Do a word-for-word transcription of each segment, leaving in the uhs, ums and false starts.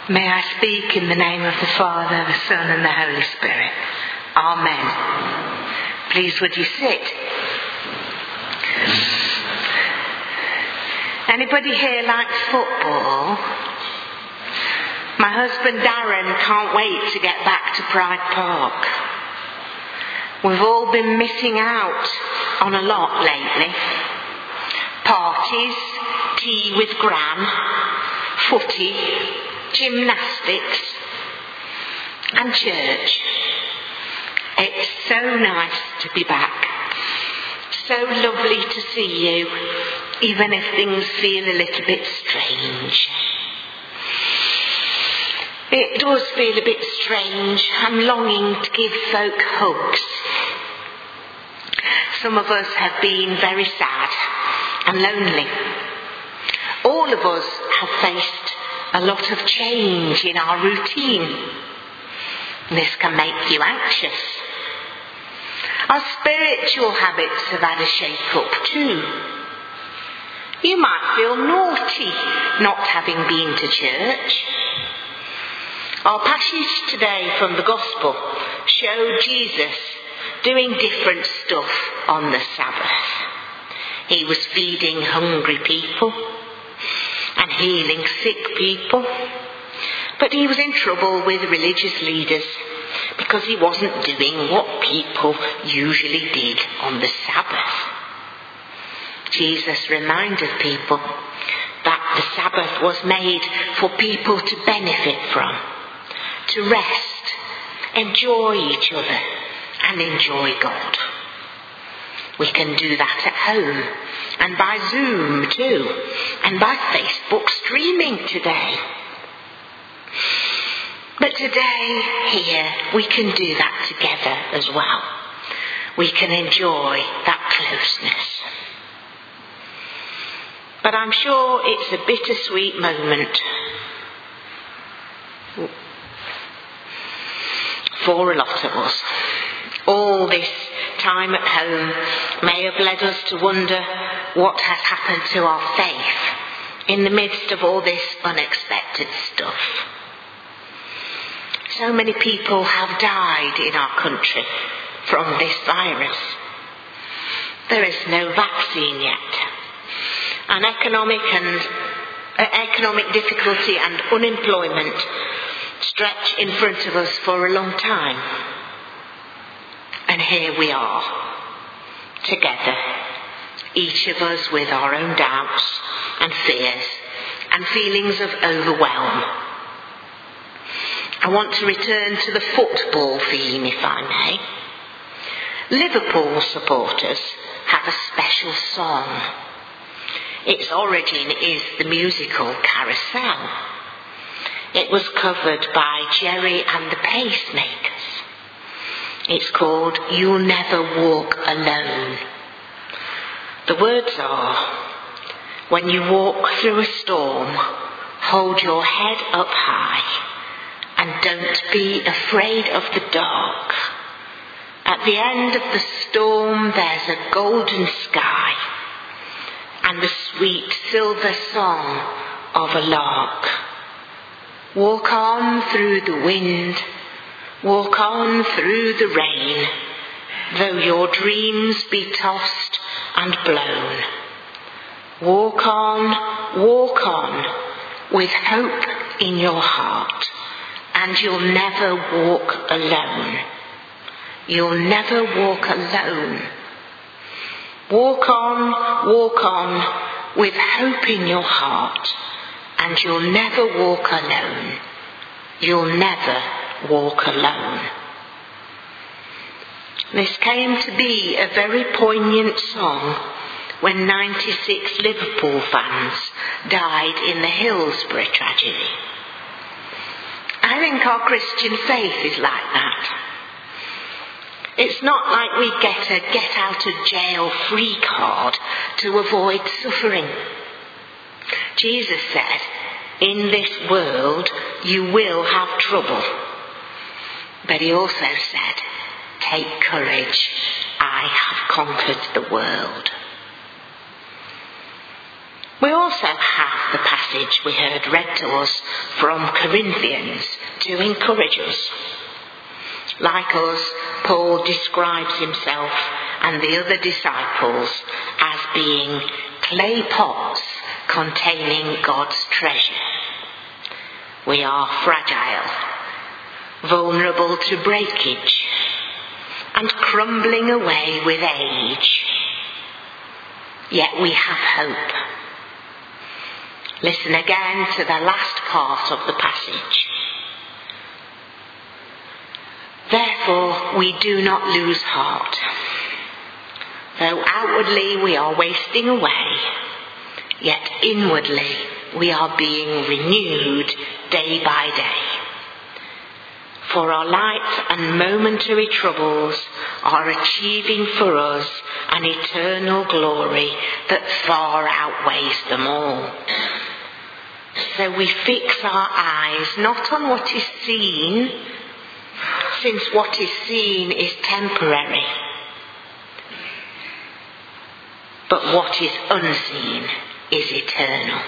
May I speak in the name of the Father, the Son and the Holy Spirit. Amen. Please would you sit. Anybody here likes football? My husband Darren can't wait to get back to Pride Park. We've all been missing out on a lot lately. Parties, tea with Gran, footy, gymnastics and church. It's so nice to be back. So lovely to see you, even if things feel a little bit strange. It does feel a bit strange. I'm longing to give folk hugs. Some of us have been very sad and lonely. All of us have faced a lot of change in our routine. This can make you anxious. Our spiritual habits have had a shake-up too. You might feel naughty not having been to church. Our passage today from the Gospel showed Jesus doing different stuff on the Sabbath. He was feeding hungry people and healing sick people. But he was in trouble with religious leaders because he wasn't doing what people usually did on the Sabbath. Jesus reminded people that the Sabbath was made for people to benefit from, to rest, enjoy each other and enjoy God. We can do that at home and by Zoom too, and by Facebook streaming today. But today, here, we can do that together as well. We can enjoy that closeness. But I'm sure it's a bittersweet moment for a lot of us. All this time at home may have led us to wonder what has happened to our faith in the midst of all this unexpected stuff. So many people have died in our country from this virus. There is no vaccine yet. And economic and uh, economic difficulty and unemployment stretch in front of us for a long time. And here we are, together, each of us with our own doubts and fears and feelings of overwhelm. I want to return to the football theme, if I may. Liverpool supporters have a special song. Its origin is the musical Carousel. It was covered by Jerry and the Pacemakers. It's called You'll Never Walk Alone. The words are, when you walk through a storm, hold your head up high. And don't be afraid of the dark. At the end of the storm there's a golden sky and the sweet silver song of a lark. Walk on through the wind, walk on through the rain, though your dreams be tossed and blown. Walk on, walk on, with hope in your heart. And you'll never walk alone. You'll never walk alone. Walk on, walk on, with hope in your heart. And you'll never walk alone. You'll never walk alone. This came to be a very poignant song when ninety-six Liverpool fans died in the Hillsborough tragedy. I think our Christian faith is like that. It's not like we get a get out of jail free card to avoid suffering. Jesus said, in this world you will have trouble. But he also said, take courage, I have conquered the world. We also have the passage we heard read to us from Corinthians to encourage us. Like us, Paul describes himself and the other disciples as being clay pots containing God's treasure. We are fragile, vulnerable to breakage, and crumbling away with age. Yet we have hope. Listen again to the last part of the passage. Therefore, we do not lose heart. Though outwardly we are wasting away, yet inwardly we are being renewed day by day. For our light and momentary troubles are achieving for us an eternal glory that far outweighs them all. So we fix our eyes not on what is seen, since what is seen is temporary, but what is unseen is eternal.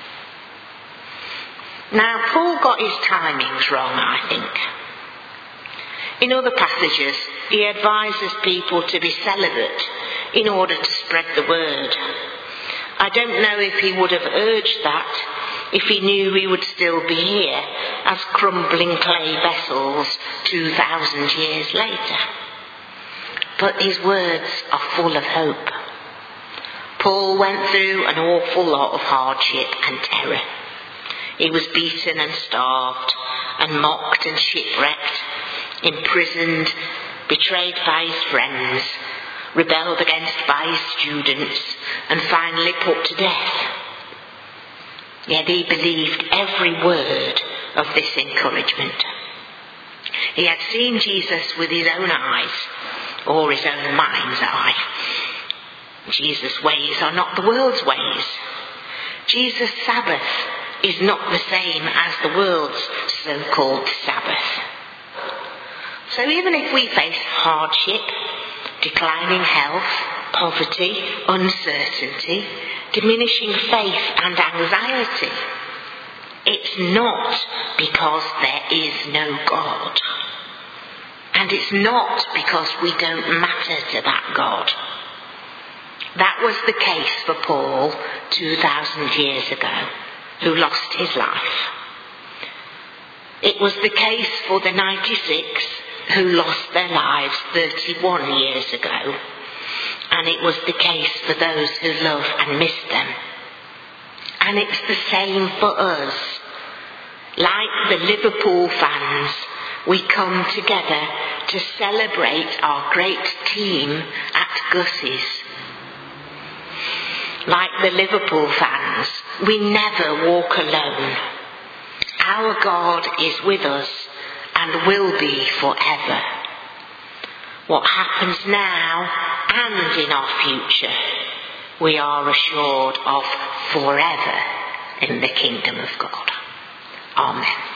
Now, Paul got his timings wrong, I think. In other passages, he advises people to be celibate in order to spread the word. I don't know if he would have urged that if he knew we would still be here as crumbling clay vessels two thousand years later. But his words are full of hope. Paul went through an awful lot of hardship and terror. He was beaten and starved and mocked and shipwrecked, imprisoned, betrayed by his friends, rebelled against by his students, and finally put to death. Yet he believed every word of this encouragement. He had seen Jesus with his own eyes, or his own mind's eye. Jesus' ways are not the world's ways. Jesus' Sabbath is not the same as the world's so-called Sabbath. So even if we face hardship, declining health, poverty, uncertainty, diminishing faith and anxiety, it's not because there is no God. And it's not because we don't matter to that God. That was the case for Paul two thousand years ago, who lost his life. It was the case for the ninety-six who lost their lives thirty-one years ago. And it was the case for those who love and miss them. And it's the same for us. Like the Liverpool fans, we come together to celebrate our great team at Gussie's. Like the Liverpool fans, we never walk alone. Our God is with us and will be forever. What happens now and in our future, we are assured of forever in the kingdom of God. Amen.